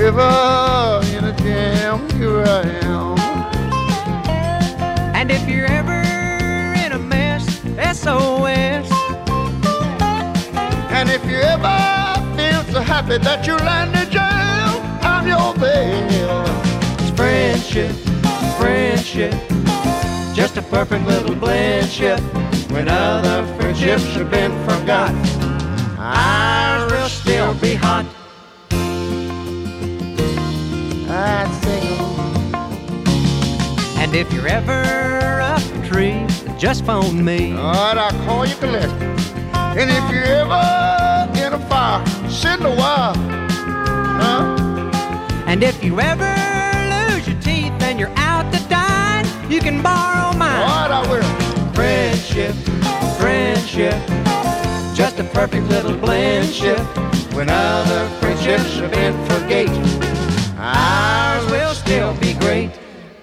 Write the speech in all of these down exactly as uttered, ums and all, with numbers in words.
ever in a jam, here I am. And if you're ever in a mess, S O S. And if you ever feel so happy that you landed jail, I'm your bail. It's friendship, friendship, just a perfect little blendship. When other friendships have been forgot, ours will still be hot. I'd sing 'em. And if you're ever up a tree, just phone me. Alright, I'll call you Gillespie. And if you're ever in a fire, send a wire. Huh? And if you ever lose your teeth and you're out to dine, you can borrow mine. Alright, I will. Friendship, friendship, just a perfect little blendship. When other friendships have been forgate, ours will still be great.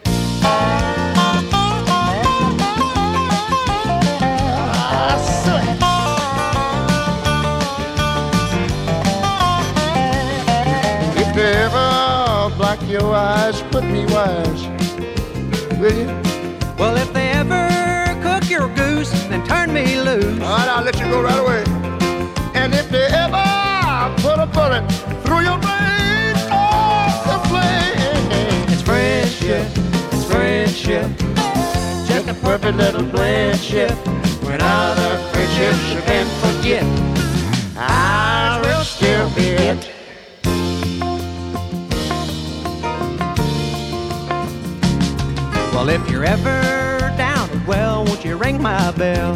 If they ever black your eyes, put me wise, will you? Well, if they ever cook your goose, then turn me loose. All right, I'll let you go right away. And if they ever put a bullet through your brain, oh, the flame. It's friendship, it's friendship, just a perfect little blendship. When other friendships have been forget, ours will still be it. Well, if you're ever down, well, won't you ring my bell?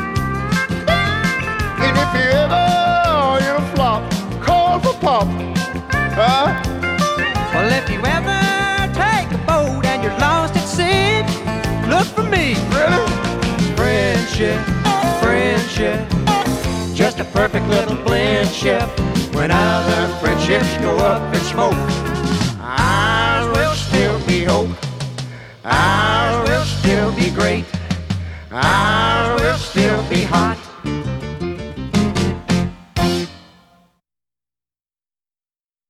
And if you ever in a flop, call for Pop. Huh? Well, if you ever take a boat and you're lost at sea, look for me. Really? Friendship, friendship, just a perfect little blendship. When other friendships go up in smoke, ours will still be hope. Ours will still be great. Ours will still be hot.